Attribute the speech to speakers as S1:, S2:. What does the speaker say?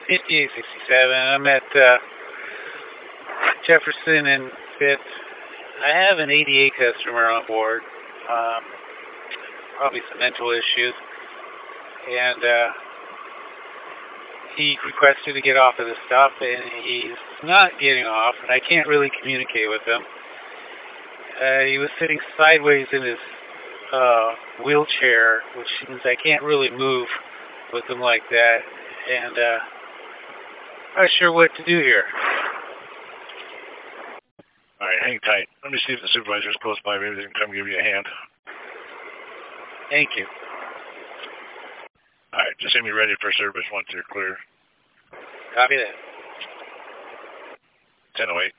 S1: 5867. I'm at Jefferson and Fifth. I have an ADA customer on board. Probably some mental issues. And he requested to get off of the stop, and he's not getting off, and I can't really communicate with him. He was sitting sideways in his wheelchair, which means I can't really move with him like that, and I'm not sure what to do here.
S2: All right, hang tight. Let me see if the supervisor's close by. Maybe they can come give you a hand.
S1: Thank you.
S2: All right, just have me ready for service once you're clear.
S1: Copy that.
S2: 10:08.